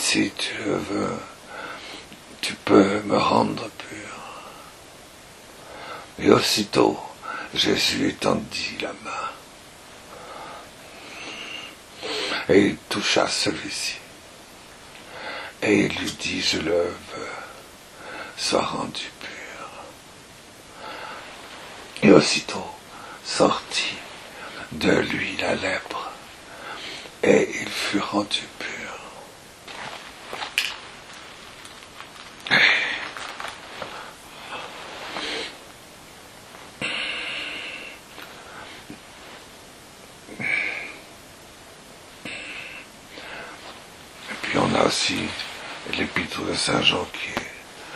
si tu le veux, tu peux me rendre pur. Et aussitôt, Jésus étendit la main et il toucha celui-ci. Et il lui dit, je le veux, sois rendu pur. Et aussitôt sortit de lui la lèpre, et il fut rendu pur. Et puis on a aussi l'épître de Saint Jean qui est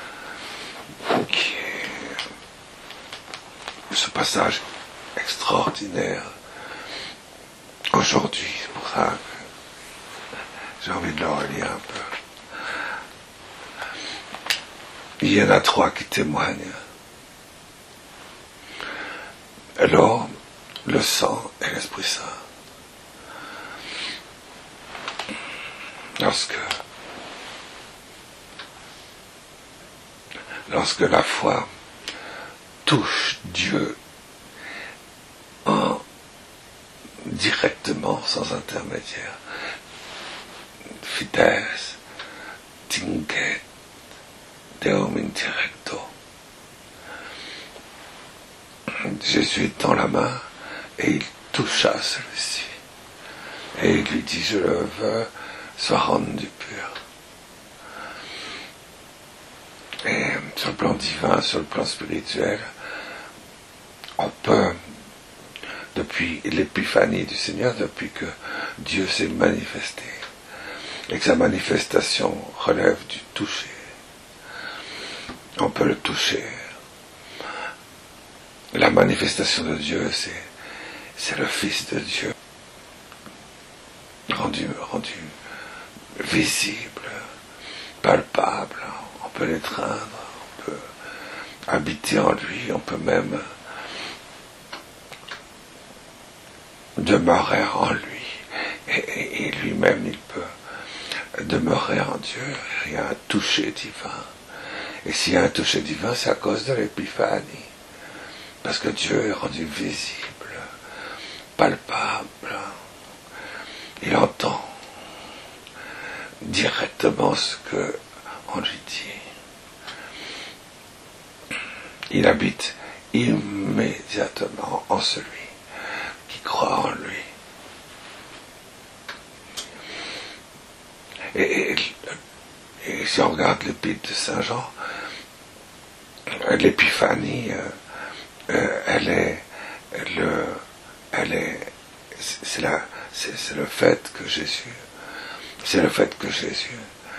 ce passage extraordinaire aujourd'hui. C'est pour ça que j'ai envie de le relire un peu. Il y en a 3 qui témoignent. L'eau, le sang et l'Esprit Saint. Lorsque la foi touche Dieu directement, sans intermédiaire, fides tinget deum indirecto. Jésus tend la main et il toucha celui-ci. Et il lui dit, je le veux, sois rendu pur. Et sur le plan divin, sur le plan spirituel, on peut, depuis l'épiphanie du Seigneur, depuis que Dieu s'est manifesté, et que sa manifestation relève du toucher, on peut le toucher. La manifestation de Dieu, c'est le Fils de Dieu, rendu visible, palpable. On peut l'étreindre, on peut habiter en lui, on peut même demeurer en lui. Et lui-même, il peut demeurer en Dieu. Il y a un toucher divin. Et s'il y a un toucher divin, c'est à cause de l'épiphanie. Parce que Dieu est rendu visible, palpable. Il entend directement ce qu'on lui dit. Il habite immédiatement en celui qui croit en lui. Et si on regarde l'épître de Saint Jean, l'épiphanie, c'est le fait que Jésus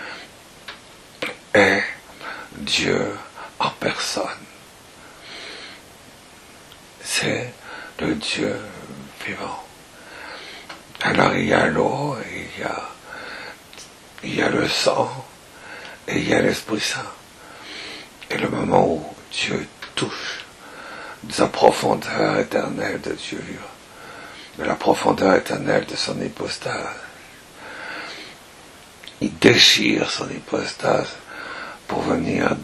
est Dieu en personne. C'est le Dieu vivant. Alors il y a l'eau, et il y a le sang, et il y a l'Esprit Saint. Et le moment où Dieu touche de sa profondeur éternelle de Dieu vivant, de la profondeur éternelle de son hypostase, il déchire son hypostase pour venir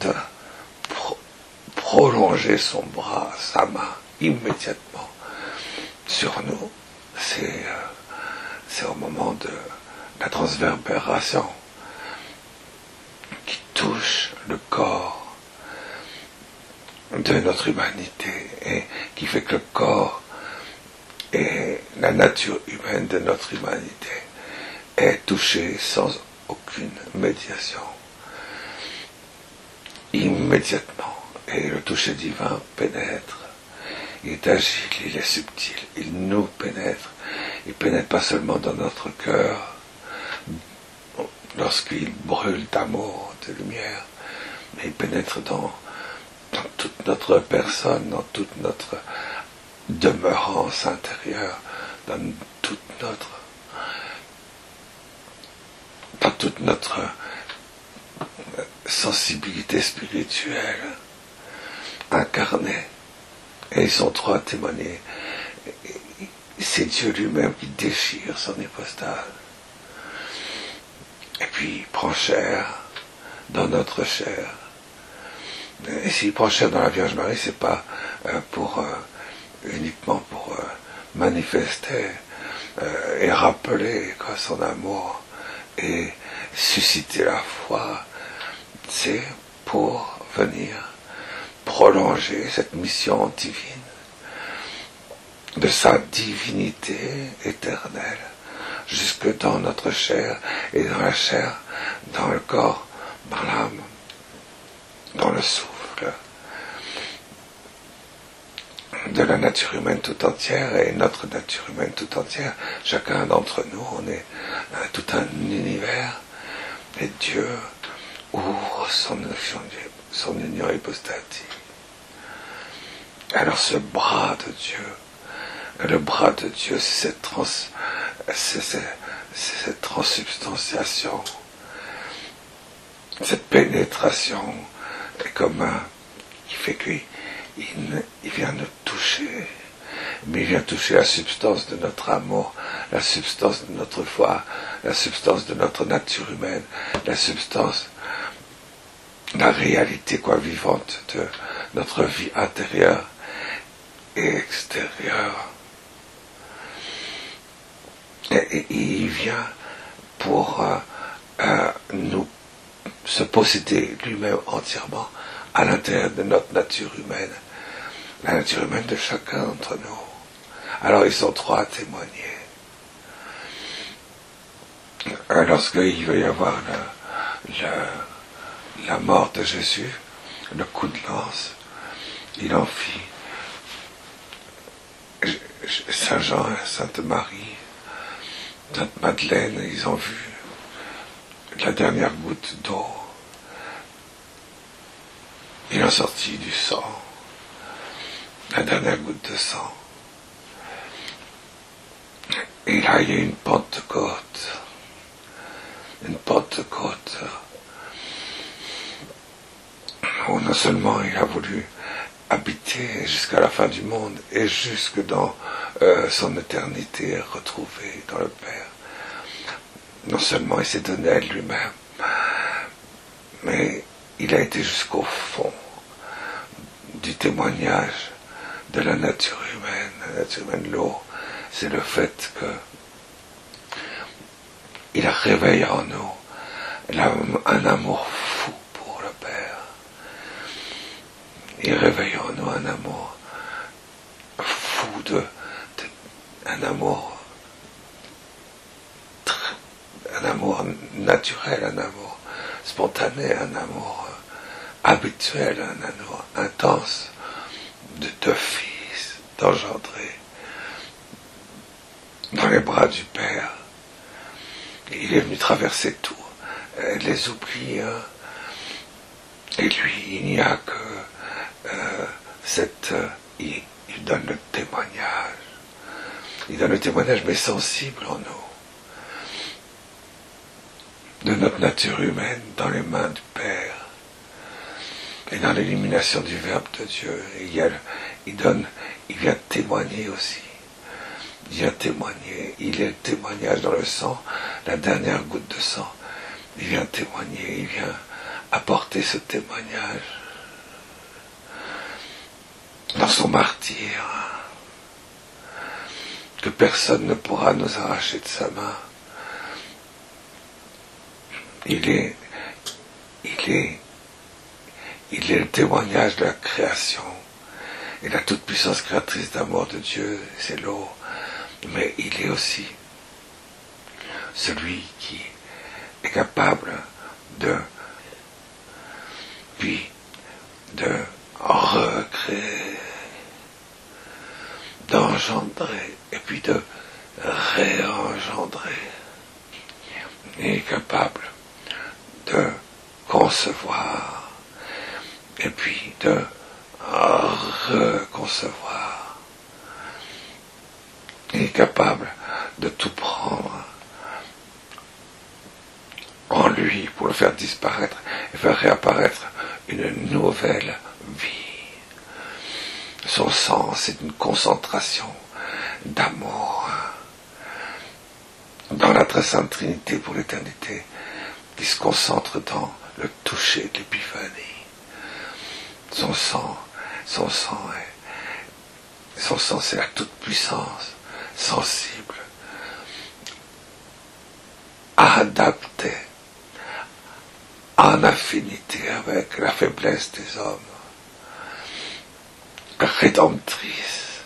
prolonger son bras, sa main, immédiatement sur nous. C'est au moment de la transverbération qui touche le corps de notre humanité et qui fait que le corps et la nature humaine de notre humanité est touchée sans aucune médiation. Immédiatement. Et le toucher divin pénètre. Il est agile, il est subtil, il nous pénètre. Il pénètre pas seulement dans notre cœur, lorsqu'il brûle d'amour, de lumière, mais il pénètre dans toute notre personne, dans toute notre demeurance intérieure, dans toute notre sensibilité spirituelle incarnée. Et ils sont 3 à témoigner. C'est Dieu lui-même qui déchire son hypostase. et puis il prend chair dans notre chair. Et s'il prend chair dans la Vierge Marie, c'est pas uniquement pour manifester et rappeler son amour et susciter la foi, c'est pour venir prolonger cette mission divine de sa divinité éternelle jusque dans notre chair et dans la chair, dans le corps, dans l'âme, dans le souffle de la nature humaine tout entière et notre nature humaine tout entière. Chacun d'entre nous, on est tout un univers et Dieu ouvre son union hypostatique. Alors ce bras de Dieu, le bras de Dieu, c'est cette transsubstantiation, cette pénétration commun qui fait qu'il vient nous toucher, mais il vient toucher la substance de notre amour, la substance de notre foi, la substance de notre nature humaine, la substance, la réalité vivante de notre vie intérieure et extérieure. Et il vient pour nous se posséder lui-même entièrement à l'intérieur de notre nature humaine, la nature humaine de chacun d'entre nous. Alors ils sont trois à témoigner. Lorsqu'il va y avoir la mort de Jésus, le coup de lance, il en fit Saint Jean et Sainte Marie, Sainte Madeleine, ils ont vu la dernière goutte d'eau. Il a sorti du sang, la dernière goutte de sang. Et là, il y a une Pentecôte. Une Pentecôte où non seulement il a voulu habiter jusqu'à la fin du monde et jusque dans son éternité retrouvée dans le Père. Non seulement il s'est donné à lui-même, mais il a été jusqu'au fond du témoignage de la nature humaine. La nature humaine, l'eau, c'est le fait que il réveille en nous un amour fou pour le Père. Il réveille en nous un amour fou, un amour naturel, un amour spontané, un amour habituel, un amour intense de deux fils d'engendrer dans les bras du Père. Et il est venu traverser tout, les oublis, et lui, il n'y a que il donne le témoignage. Il donne le témoignage, mais sensible en nous, de notre nature humaine dans les mains du Père et dans l'illumination du Verbe de Dieu. Et il vient témoigner aussi. Il vient témoigner. Il est le témoignage dans le sang, la dernière goutte de sang. Il vient témoigner, il vient apporter ce témoignage dans son martyre, que personne ne pourra nous arracher de sa main. Il est le témoignage de la création et la toute-puissance créatrice d'amour de Dieu, c'est l'eau. Mais il est aussi celui qui est capable de recréer, d'engendrer et puis de réengendrer. Il est capable de concevoir et puis de reconcevoir. Il est capable de tout prendre en lui pour le faire disparaître et faire réapparaître une nouvelle vie. Son sang, c'est une concentration d'amour dans la très sainte Trinité pour l'éternité, qui se concentre dans le toucher de l'épiphanie. Son sang, c'est la toute-puissance, sensible, adapté en affinité avec la faiblesse des hommes, rédemptrice,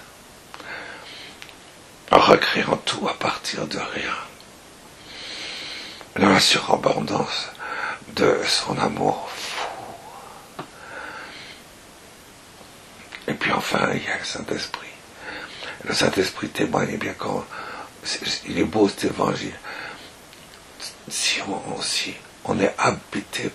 recréant tout à partir de rien, dans la surabondance de son amour fou. Et puis enfin, il y a le Saint-Esprit. Le Saint-Esprit témoigne bien il est beau cet évangile. Si on est habité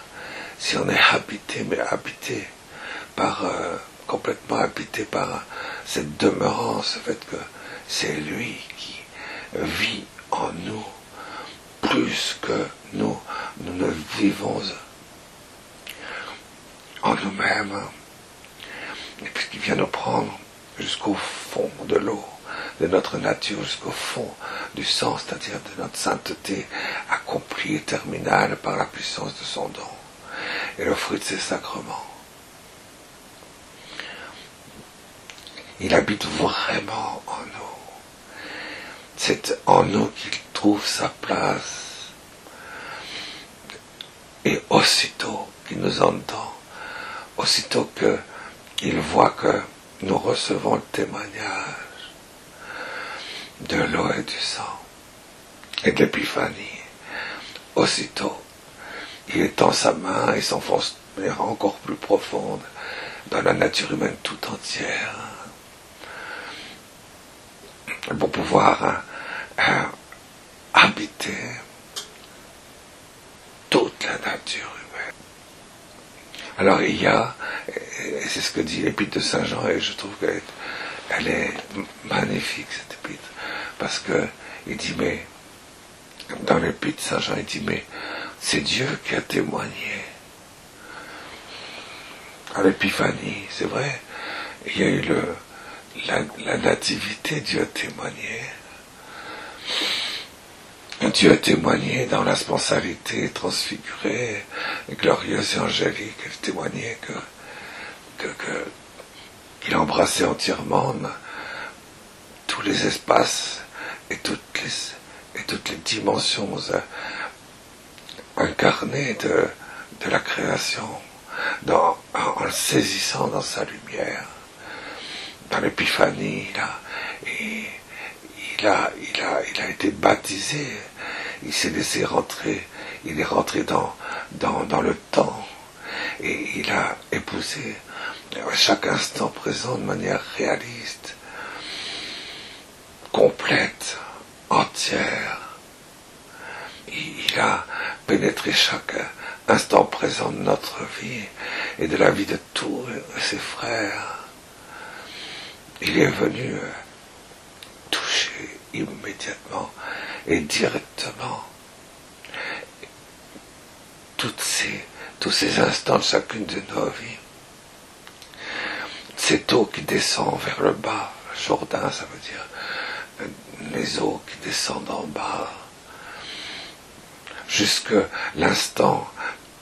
complètement habité par cette demeurance, le fait que c'est lui qui vit en nous, plus que nous ne vivons en nous-mêmes, et puis qui vient nous prendre jusqu'au fond de l'eau, de notre nature, jusqu'au fond du sang, c'est-à-dire de notre sainteté accomplie et terminale par la puissance de son don et le fruit de ses sacrements. Il habite vraiment en nous. C'est en nous qu'il trouve sa place. Et aussitôt qu'il nous entend, aussitôt qu'il voit que nous recevons le témoignage de l'eau et du sang et de l'épiphanie, aussitôt il étend sa main et s'enfonce de manière encore plus profonde dans la nature humaine tout entière pour pouvoir habiter toute la nature humaine. Alors il y a, et c'est ce que dit l'épître de Saint Jean, et je trouve qu'elle est magnifique cette épître, parce que il dit, mais dans l'épître de Saint Jean, il dit, mais c'est Dieu qui a témoigné. À l'épiphanie, c'est vrai, il y a eu la nativité, Dieu a témoigné. Dieu a témoigné dans la sponsalité transfigurée, glorieuse et angélique. Il a témoigné qu'il embrassait entièrement tous les espaces et toutes les dimensions incarnées de la création, en le saisissant dans sa lumière. Dans l'épiphanie, il a été baptisé, il s'est laissé rentrer, il est rentré dans le temps, et il a épousé chaque instant présent de manière réaliste, complète, entière. Il a pénétré chaque instant présent de notre vie et de la vie de tous ses frères. Il est venu toucher immédiatement et directement tous ces instants de chacune de nos vies. Cette eau qui descend vers le bas, Jourdain, ça veut dire les eaux qui descendent en bas, jusque l'instant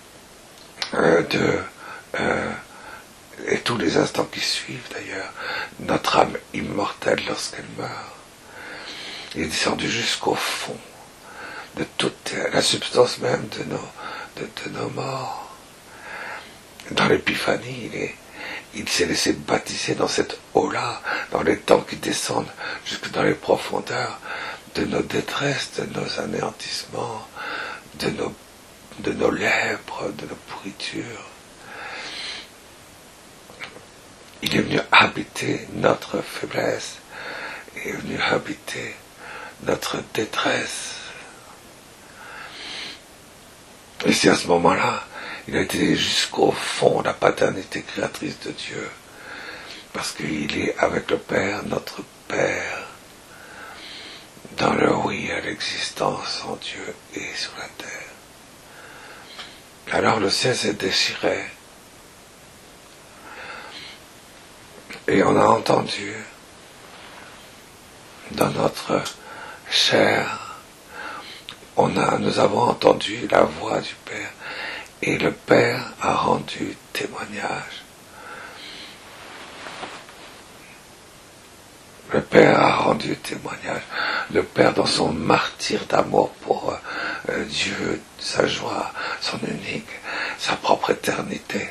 et tous les instants qui suivent d'ailleurs, notre âme immortelle lorsqu'elle meurt, il est descendu jusqu'au fond de toute la substance même de nos morts. Dans l'épiphanie, il s'est laissé baptiser dans cette eau-là, dans les temps qui descendent jusque dans les profondeurs de nos détresses, de nos anéantissements, de nos lèpres, de nos pourritures. Il est venu habiter notre faiblesse, il est venu habiter notre détresse. Et c'est à ce moment-là, il a été jusqu'au fond la paternité créatrice de Dieu, parce qu'il est avec le Père, notre Père, dans le oui à l'existence en Dieu et sur la terre. Alors le ciel s'est déchiré, et on a entendu dans notre chair nous avons entendu la voix du Père, et le Père a rendu témoignage. Le Père a rendu témoignage. Le Père, dans son martyre d'amour pour Dieu, sa joie, son unique, sa propre éternité.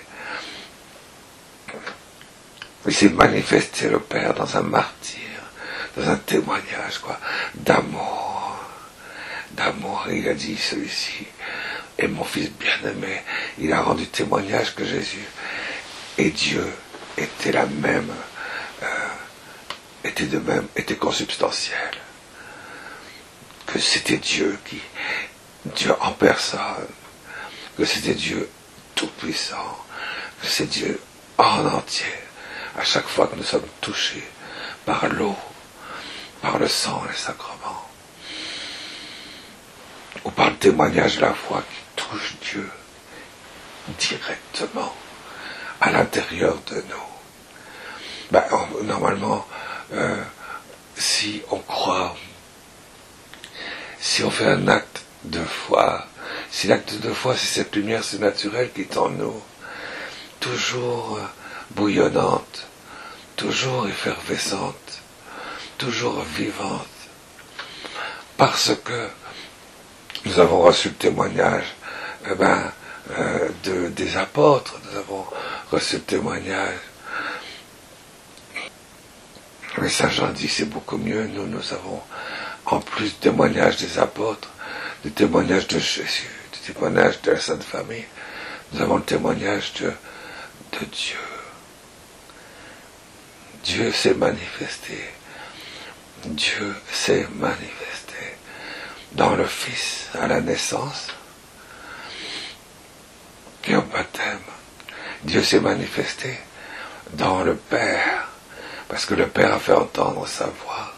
Il s'est manifesté, le Père, dans un martyr, dans un témoignage, d'amour. D'amour. Il a dit, celui-ci est mon fils bien-aimé. Il a rendu témoignage que Jésus et Dieu étaient la même, était consubstantiel, que c'était Dieu en personne, que c'était Dieu tout-puissant, que c'est Dieu en entier, à chaque fois que nous sommes touchés par l'eau, par le sang et les sacrements, ou par le témoignage de la foi qui touche Dieu directement à l'intérieur de nous. Normalement, si on croit, si on fait un acte de foi, si l'acte de foi c'est cette lumière surnaturelle qui est en nous, toujours bouillonnante, toujours effervescente, toujours vivante, parce que nous avons reçu le témoignage des apôtres, nous avons reçu le témoignage. Mais Saint Jean dit, c'est beaucoup mieux. Nous avons, en plus du témoignage des apôtres, du témoignage de Jésus, du témoignage de la Sainte Famille, nous avons le témoignage de Dieu. Dieu s'est manifesté. Dieu s'est manifesté dans le Fils à la naissance et au baptême. Dieu s'est manifesté dans le Père, parce que le Père a fait entendre sa voix.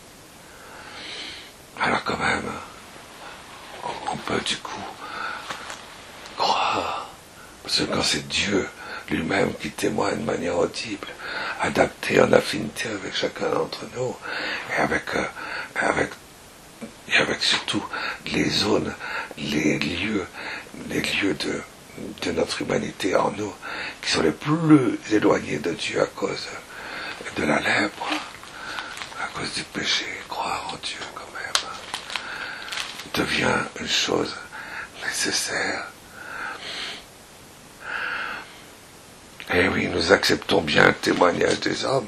Alors quand même, on peut du coup croire, parce que quand c'est Dieu lui-même qui témoigne de manière audible, adapté en affinité avec chacun d'entre nous, et avec surtout les zones, les lieux de notre humanité en nous, qui sont les plus éloignés de Dieu à cause de la lèpre, à cause du péché. Croire en Dieu quand même devient une chose nécessaire. Et oui, nous acceptons bien le témoignage des hommes,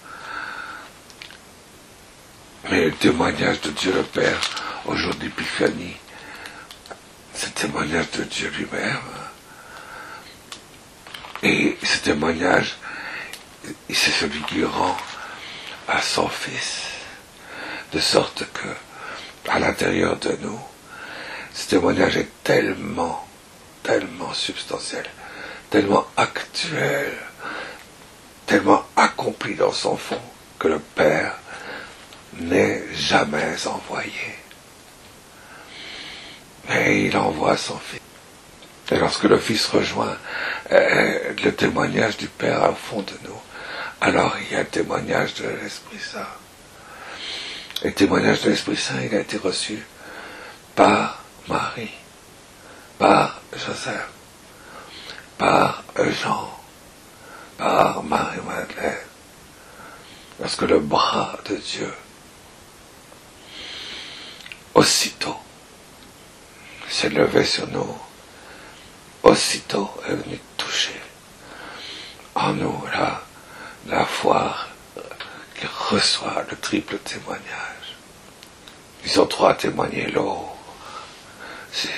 mais le témoignage de Dieu le Père au jour de l'Épiphanie, c'est le témoignage de Dieu lui-même. Et ce témoignage, c'est celui qui rend à son Fils, de sorte que, à l'intérieur de nous, ce témoignage est tellement substantiel, tellement actuel, tellement accompli dans son fond, que le Père n'est jamais envoyé. Mais il envoie son Fils. Et lorsque le Fils rejoint le témoignage du Père au fond de nous, alors il y a le témoignage de l'Esprit Saint. Et le témoignage de l'Esprit Saint, il a été reçu par Marie, par Joseph, par Jean, par Marie-Madeleine. Lorsque le bras de Dieu, aussitôt, s'est levé sur nous, aussitôt est venu toucher en nous la foi qui reçoit le triple témoignage. Ils ont trois témoigné l'eau, c'est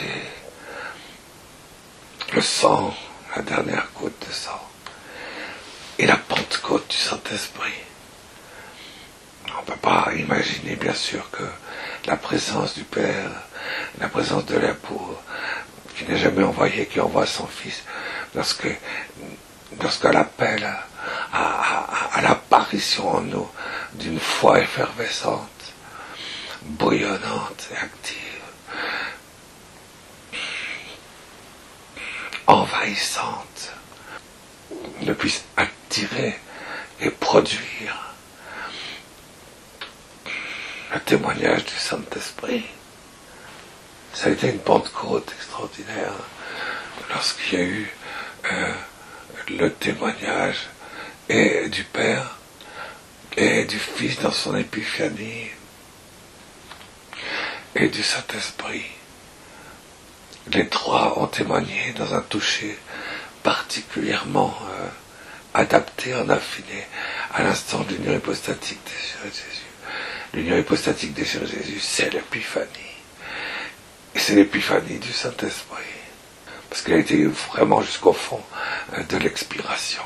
le sang, la dernière goutte de sang, et la Pentecôte du Saint-Esprit. On ne peut pas imaginer, bien sûr, que la présence du Père, la présence de l'époux, qui n'est jamais envoyé, qui envoie son Fils, lorsqu'elle appelle à l'apparition en nous d'une foi effervescente, bouillonnante et active, envahissante, ne puisse attirer et produire le témoignage du Saint-Esprit. Ça a été une Pentecôte extraordinaire lorsqu'il y a eu le témoignage et du Père et du Fils dans son épiphanie et du Saint-Esprit. Les trois ont témoigné dans un toucher particulièrement adapté, en affiné, à l'instant de l'union hypostatique désirée de Jésus. L'union hypostatique désirée de Jésus, c'est l'épiphanie. Et c'est l'épiphanie du Saint-Esprit. Parce qu'elle a été vraiment jusqu'au fond de l'expiration.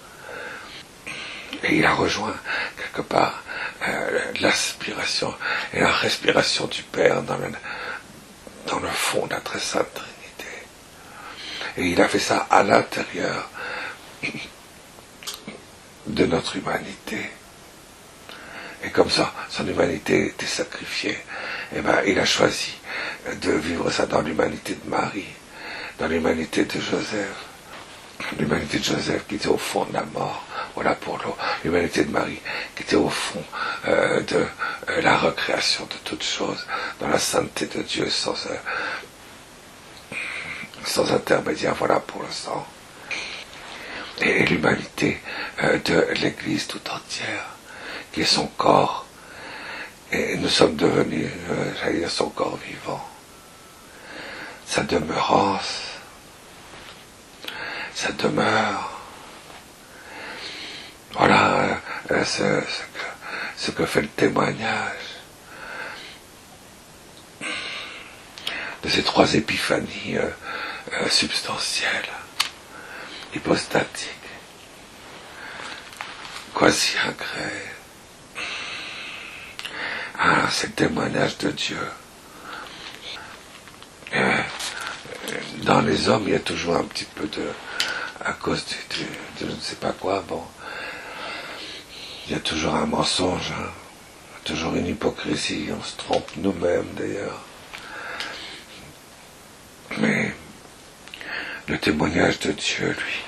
Et il a rejoint quelque part l'aspiration et la respiration du Père dans le fond de la très sainte Trinité. Et il a fait ça à l'intérieur de notre humanité. Et comme ça, son humanité était sacrifiée. Et il a choisi de vivre ça dans l'humanité de Marie, dans l'humanité de Joseph. L'humanité de Joseph qui était au fond de la mort, voilà pour l'humanité de Marie qui était au fond de la recréation de toutes choses, dans la sainteté de Dieu sans intermédiaire, voilà pour le sang. Et l'humanité de l'Église tout entière, qui est son corps, et nous sommes devenus, j'allais dire, son corps vivant, sa demeurance, sa demeure. Voilà ce que fait le témoignage de ces trois épiphanies substantielles, hypostatiques, quasi agrées. C'est le témoignage de Dieu. Dans les hommes, il y a toujours un petit peu à cause de je ne sais pas quoi, il y a toujours un mensonge, toujours une hypocrisie, on se trompe nous-mêmes d'ailleurs. Mais le témoignage de Dieu, lui,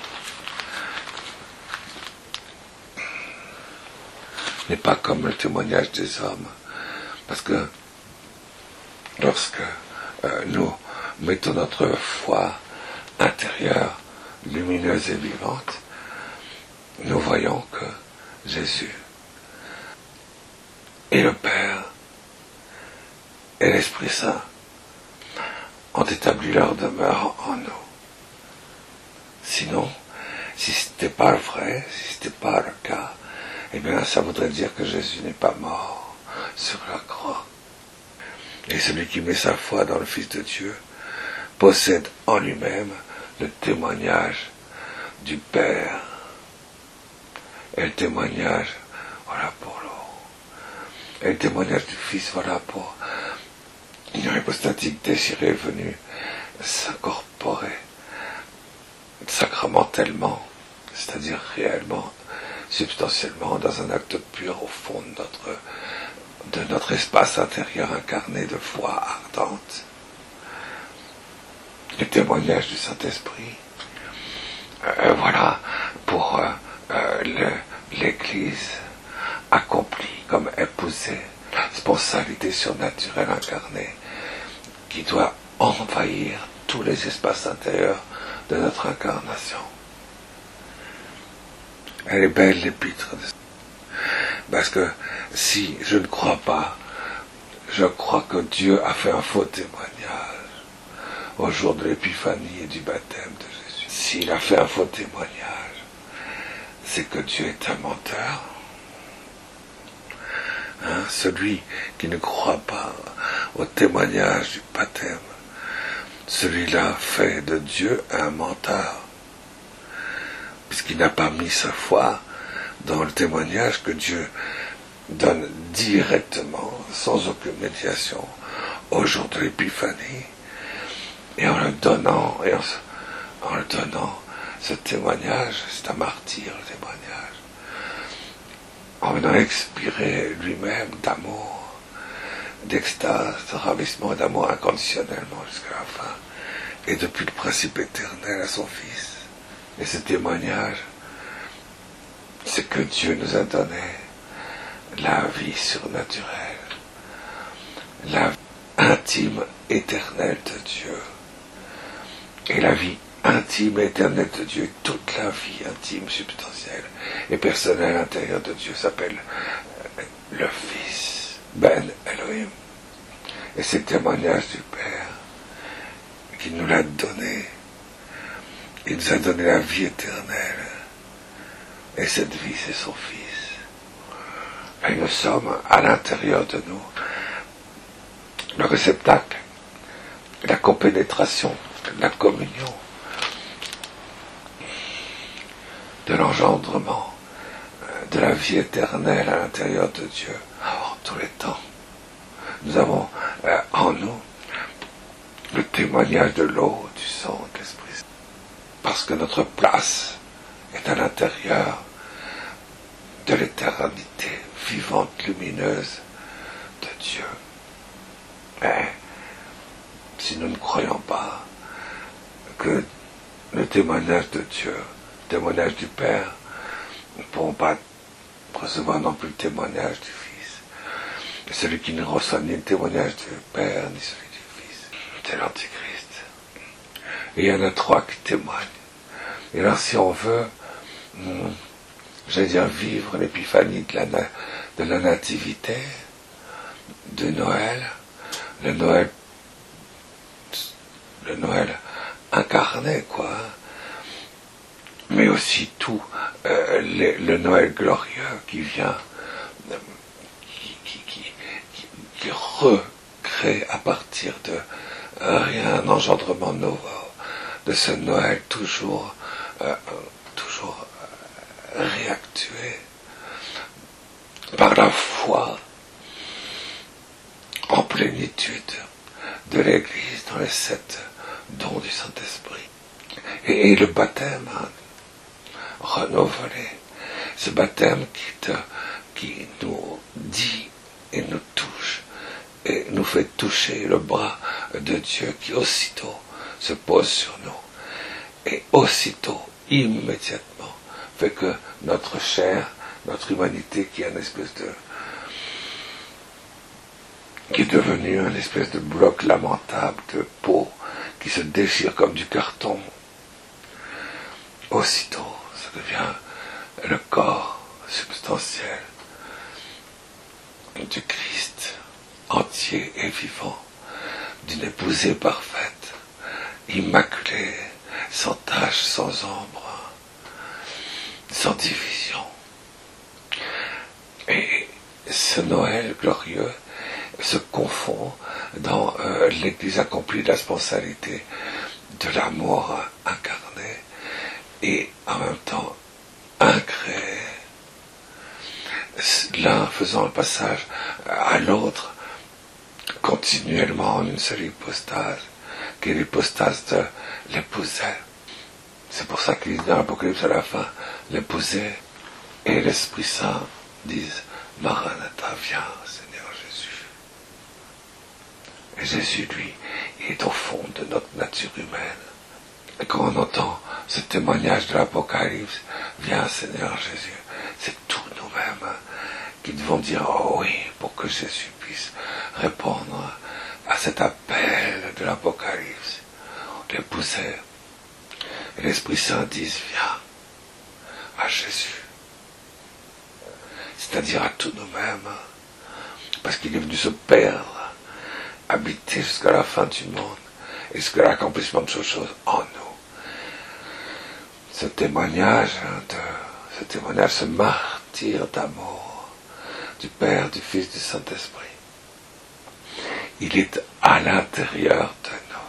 n'est pas comme le témoignage des hommes. Parce que lorsque nous mettons notre foi intérieure, lumineuse et vivante, nous voyons que Jésus et le Père et l'Esprit Saint ont établi leur demeure en nous. Sinon, si ce n'était pas vrai, si ce n'était pas le cas, eh bien ça voudrait dire que Jésus n'est pas mort sur la croix. Et celui qui met sa foi dans le Fils de Dieu possède en lui-même le témoignage du Père et le témoignage, voilà pour l'eau, et le témoignage du Fils, voilà pour l'union hypostatique désirée venue s'incorporer sacramentellement, c'est-à-dire réellement, substantiellement, dans un acte pur au fond de notre espace intérieur incarné de foi ardente. Le témoignage du Saint-Esprit, voilà pour l'Église accomplie comme épousée, la responsabilité surnaturelle incarnée qui doit envahir tous les espaces intérieurs de notre incarnation. Elle est belle l'épître, parce que si je ne crois pas, je crois que Dieu a fait un faux témoignage au jour de l'épiphanie et du baptême de Jésus. S'il a fait un faux témoignage, c'est que Dieu est un menteur. Celui qui ne croit pas au témoignage du baptême, celui-là fait de Dieu un menteur, puisqu'il n'a pas mis sa foi dans le témoignage que Dieu donne directement, sans aucune médiation, au jour de l'épiphanie, et en le donnant, ce témoignage, c'est un martyr, le témoignage, en venant expirer lui-même d'amour, d'extase, de ravissement et d'amour inconditionnellement jusqu'à la fin, et depuis le principe éternel à son Fils. Et ce témoignage, c'est que Dieu nous a donné la vie surnaturelle, la vie intime, éternelle de Dieu. Et la vie intime et éternelle de Dieu, toute la vie intime, substantielle et personnelle intérieure de Dieu s'appelle le Fils, Ben Elohim. Et c'est le témoignage du Père qui nous l'a donné. Il nous a donné la vie éternelle. Et cette vie, c'est son Fils. Et nous sommes à l'intérieur de nous le réceptacle, la compénétration, la communion, de l'engendrement, de la vie éternelle à l'intérieur de Dieu, en tous les temps. Nous avons en nous le témoignage de l'eau, du sang, de l'Esprit. Parce que notre place est à l'intérieur de l'éternité vivante, lumineuse de Dieu. Mais si nous ne croyons pas que le témoignage de Dieu, le témoignage du Père, nous ne pourrons pas recevoir non plus le témoignage du Fils. Et celui qui ne reçoit ni le témoignage du Père, ni celui du Fils, c'est l'Antichrist. Et il y en a trois qui témoignent. Et alors si on veut, j'allais dire, vivre l'épiphanie de la nativité, de Noël, le Noël incarné, quoi, mais aussi tout le Noël glorieux qui vient, qui recrée à partir de rien, un engendrement nouveau, de ce Noël toujours réactué par la foi en plénitude de l'Église dans les 7 dons du Saint-Esprit. Et le baptême renouvelé, ce baptême qui nous dit et nous touche et nous fait toucher le bras de Dieu qui aussitôt se pose sur nous et aussitôt, immédiatement, fait que notre chair, notre humanité qui est qui est devenue un espèce de bloc lamentable de peau qui se déchire comme du carton, aussitôt ça devient le corps substantiel du Christ entier et vivant, d'une épousée parfaite, immaculée, sans tache, sans ombre, sans division. Et ce Noël glorieux se confond dans l'Église accomplie de la spontanéité de l'amour incarné et en même temps incréé, l'un faisant le passage à l'autre continuellement en une seule hypostase, qui est l'hypostase de l'épousée. C'est pour ça qu'il dit dans l'Apocalypse à la fin, l'épousée et l'Esprit Saint disent Maranatha, viens, Seigneur Jésus. Et Jésus, lui, il est au fond de notre nature humaine. Et quand on entend ce témoignage de l'Apocalypse, viens, Seigneur Jésus, c'est tous nous-mêmes qui devons dire oh oui, pour que Jésus puisse répondre à cet appel de l'Apocalypse, l'épousée. Et l'Esprit Saint dit viens à Jésus, c'est-à-dire à tous nous-mêmes, parce qu'il est venu se perdre, habiter jusqu'à la fin du monde et jusqu'à l'accomplissement de toutes choses en nous. Ce témoignage, ce martyre d'amour du Père, du Fils, du Saint-Esprit, il est à l'intérieur de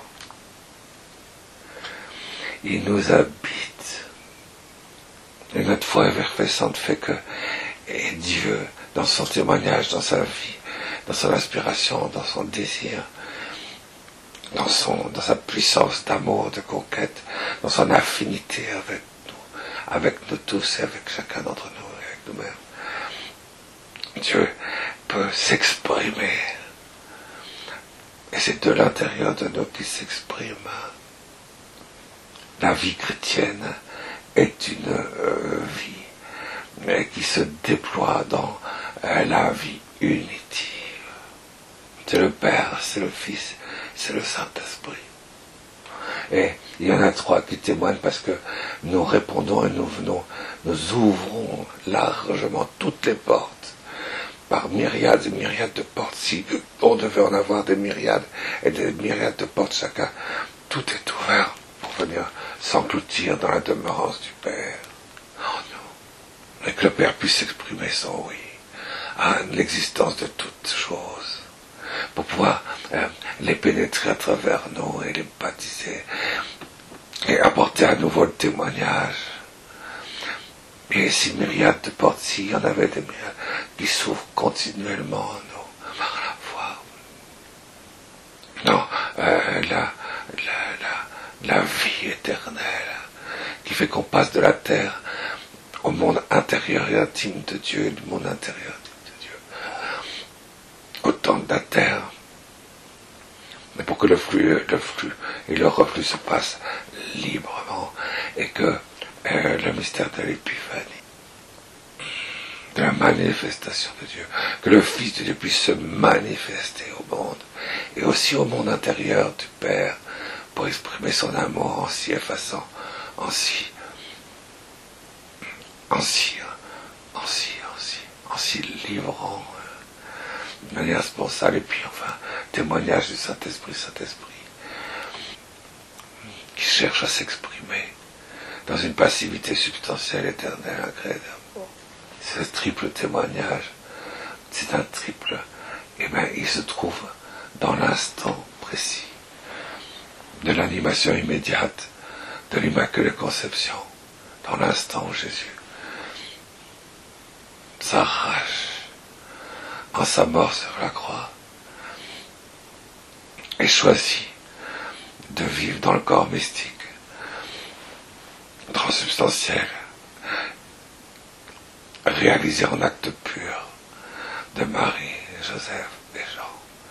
nous. Il nous habite. Et notre foi effervescente fait que Dieu, dans son témoignage, dans sa vie, dans son aspiration, dans son désir, dans sa puissance d'amour, de conquête, dans son affinité avec nous tous et avec chacun d'entre nous et avec nous-mêmes, Dieu peut s'exprimer. Et c'est de l'intérieur de nous qu'il s'exprime. La vie chrétienne est une vie qui se déploie dans la vie unitive C'est le Père, c'est le Fils, c'est le Saint-Esprit. Et il y en a trois qui témoignent parce que nous répondons et nous venons, nous ouvrons largement toutes les portes, par myriades et myriades de portes. Si on devait en avoir des myriades et des myriades de portes chacun, tout est ouvert pour venir s'engloutir dans la demeurance du Père. Oh non. Et que le Père puisse exprimer son oui à l'existence de toutes choses, pour pouvoir les pénétrer à travers nous et les baptiser et apporter à nouveau le témoignage. Et ces myriades de portes, s'il y en avait des myriades qui s'ouvrent continuellement à nous par la foi. Non, la vie éternelle qui fait qu'on passe de la terre au monde intérieur et intime de Dieu et du monde intérieur de Dieu. Autant de la terre. Mais pour que le flux et le reflux se passent librement et que le mystère de l'épiphanie, de la manifestation de Dieu, que le Fils de Dieu puisse se manifester au monde et aussi au monde intérieur du Père pour exprimer son amour en s'y effaçant, en s'y livrant de manière responsable. Et puis enfin, témoignage du Saint-Esprit, qui cherche à s'exprimer dans une passivité substantielle, éternelle, agréable d'amour. Ce triple témoignage, c'est un triple, et bien il se trouve dans l'instant précis de l'animation immédiate de l'Immaculée Conception, dans l'instant où Jésus s'arrache en sa mort sur la croix et choisit de vivre dans le corps mystique, transsubstantiel, réalisé en acte pur de Marie, Joseph et Jean.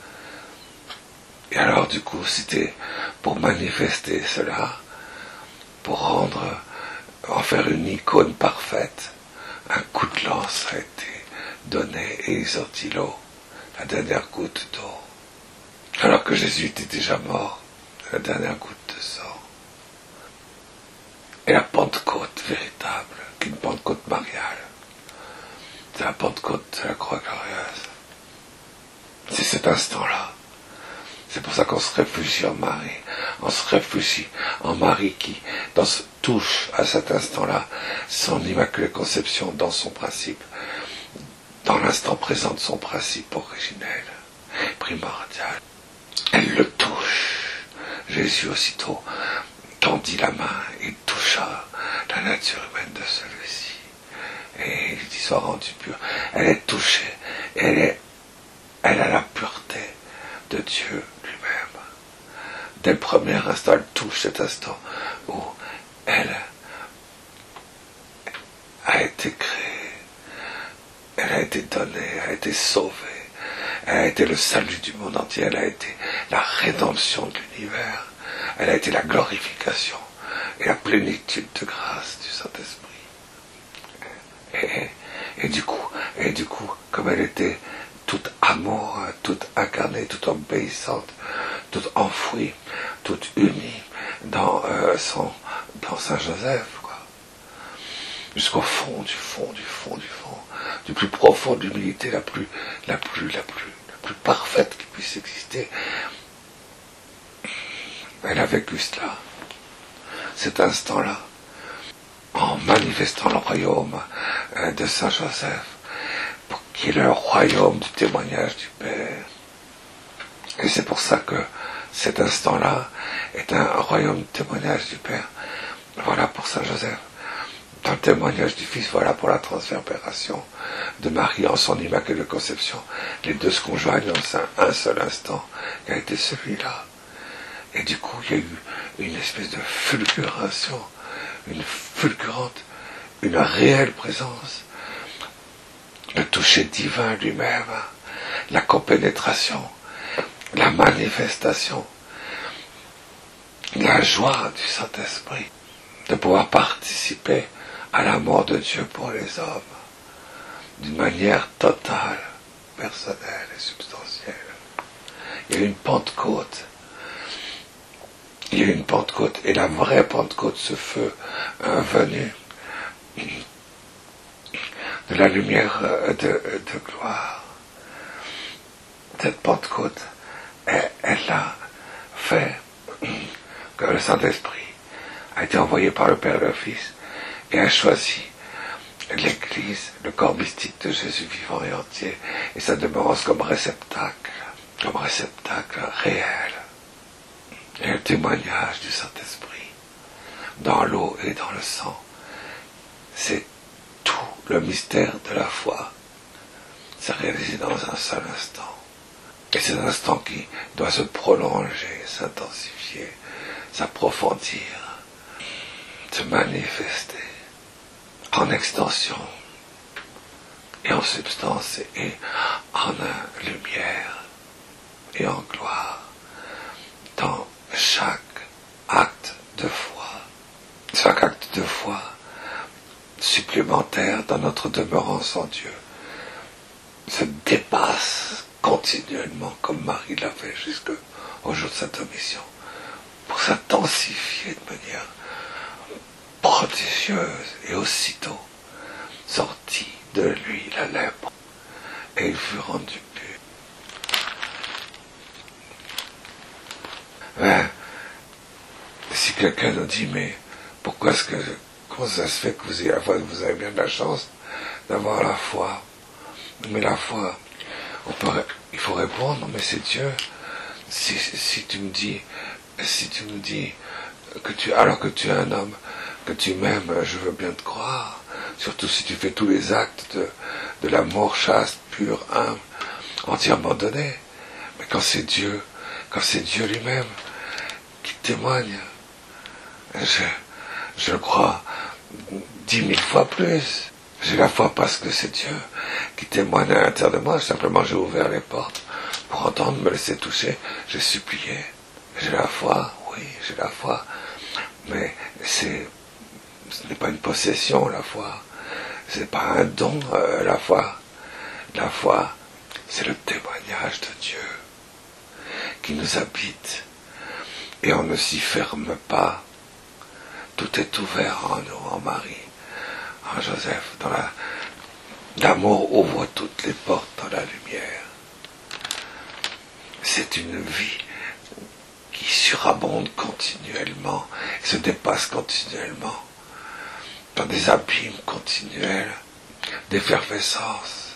Et alors du coup, c'était pour manifester cela, pour en faire une icône parfaite, un coup de lance a été donné et il sortit l'eau, la dernière goutte d'eau. Alors que Jésus était déjà mort, la dernière goutte de sang. Et la Pentecôte véritable, qu'une Pentecôte mariale, c'est la Pentecôte de la croix glorieuse. C'est cet instant-là. C'est pour ça qu'on se réfugie en Marie. On se réfugie en Marie qui touche à cet instant-là son Immaculée Conception dans son principe, dans l'instant présent de son principe originel, primordial. Elle le touche. Jésus aussitôt tendit la main et toucha la nature humaine de celui-ci. Et il dit, soit rendu pur. Elle est touchée. Elle a la pureté de Dieu lui-même. Dès le premier instant, elle touche cet instant où elle a été créée, elle a été donnée, elle a été sauvée, elle a été le salut du monde entier, elle a été la rédemption de l'univers, elle a été la glorification et la plénitude de grâce du Saint-Esprit. Et du coup, comme elle était toute amour, toute incarnée, toute obéissante, toute enfouie, toute unie dans Saint Joseph, quoi. Jusqu'au fond, du plus profond de l'humilité la plus parfaite qui puisse exister. Elle a vécu cela, cet instant-là, en manifestant le royaume de Saint Joseph, qui est le royaume du témoignage du Père. Et c'est pour ça que cet instant-là est un royaume du témoignage du Père. Voilà pour Saint Joseph. Dans le témoignage du Fils, voilà pour la transverbération de Marie en son Immaculée Conception. Les deux se conjoignent dans un seul instant, qui a été celui-là. Et du coup, il y a eu une espèce de fulguration, une fulgurante, une réelle présence, le toucher divin lui-même, la compénétration, la manifestation, la joie du Saint-Esprit, de pouvoir participer à l'amour de Dieu pour les hommes, d'une manière totale, personnelle et substantielle. Il y a une Pentecôte. Il y a une Pentecôte. Et la vraie Pentecôte, ce feu venu de la lumière de gloire. Cette Pentecôte, elle a fait que le Saint-Esprit a été envoyé par le Père et le Fils et a choisi l'Église, le corps mystique de Jésus vivant et entier, et sa demeurance comme réceptacle réel. Et le témoignage du Saint-Esprit dans l'eau et dans le sang, c'est tout le mystère de la foi. C'est réalisé dans un seul instant. Et c'est un instant qui doit se prolonger, s'intensifier, s'approfondir, se manifester en extension et en substance et en lumière et en gloire dans chaque acte de foi. Chaque acte de foi supplémentaire dans notre demeurance en Dieu se dépasse continuellement comme Marie l'a fait jusqu'au jour de sa mission pour s'intensifier de manière prodigieuse et aussitôt sortit de lui la lèpre et il fut rendu pur. Ben, si quelqu'un nous dit mais comment ça se fait que vous avez bien de la chance d'avoir la foi, mais la foi il faut répondre mais c'est Dieu. Si tu me dis alors que tu es un homme que tu m'aimes, je veux bien te croire, surtout si tu fais tous les actes de l'amour chaste, pur, humble, entièrement donné. Mais quand c'est Dieu lui-même qui témoigne, je le crois 10 000 fois plus. J'ai la foi parce que c'est Dieu qui témoigne à l'intérieur de moi. Simplement j'ai ouvert les portes pour entendre, me laisser toucher, j'ai supplié. J'ai la foi, oui, j'ai la foi, mais ce n'est pas une possession, la foi. Ce n'est pas un don, la foi. La foi, c'est le témoignage de Dieu qui nous habite. Et on ne s'y ferme pas. Tout est ouvert en nous, en Marie, en Joseph. L'amour ouvre toutes les portes dans la lumière. C'est une vie qui surabonde continuellement, se dépasse continuellement, dans des abîmes continuels, d'effervescence,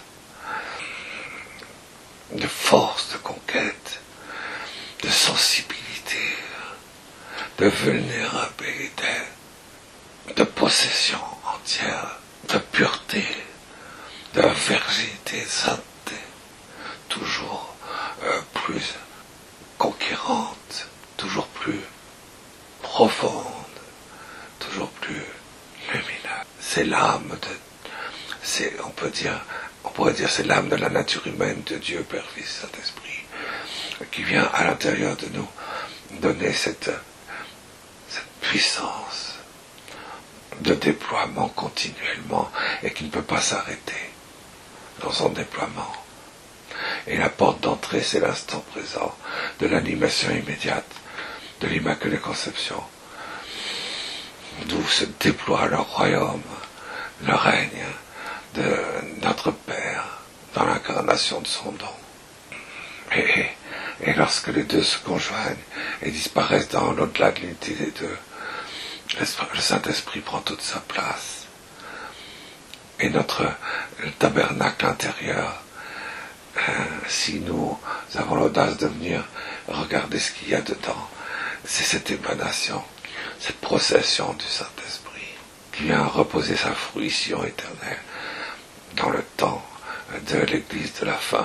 de force, de conquête, de sensibilité, de vulnérabilité, de possession entière, de pureté, de virginité, de sainteté, toujours plus conquérante, toujours plus profonde, toujours plus lumineuse. C'est l'âme on pourrait dire c'est l'âme de la nature humaine de Dieu, Père, Fils, Saint-Esprit, qui vient à l'intérieur de nous donner cette puissance de déploiement continuellement et qui ne peut pas s'arrêter dans son déploiement. Et la porte d'entrée, c'est l'instant présent de l'animation immédiate de l'Immaculée Conception, d'où se déploie le royaume, le règne de notre Père dans l'incarnation de son don. Et lorsque les deux se conjoignent et disparaissent dans l'au-delà de l'unité des deux, le Saint-Esprit prend toute sa place. Et le tabernacle intérieur, si nous avons l'audace de venir regarder ce qu'il y a dedans, c'est cette émanation, cette procession du Saint-Esprit qui vient reposer sa fruition éternelle dans le temps de l'Église de la fin.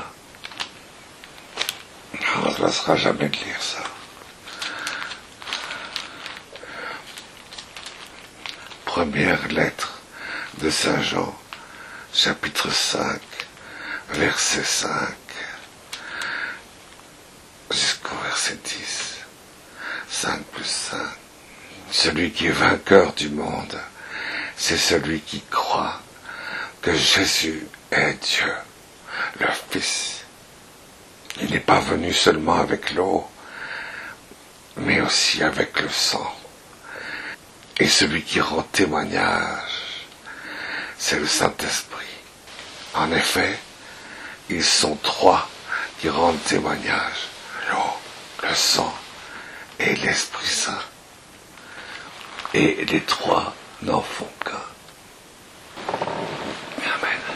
On ne se lassera jamais de lire ça. Première lettre de Saint Jean, chapitre 5, verset 5, jusqu'au verset 10. 5 plus 5. Celui qui est vainqueur du monde, c'est celui qui croit que Jésus est Dieu, le Fils. Il n'est pas venu seulement avec l'eau, mais aussi avec le sang. Et celui qui rend témoignage, c'est le Saint-Esprit. En effet, ils sont trois qui rendent témoignage, l'eau, le sang et l'Esprit Saint. Et les trois n'en font qu'un.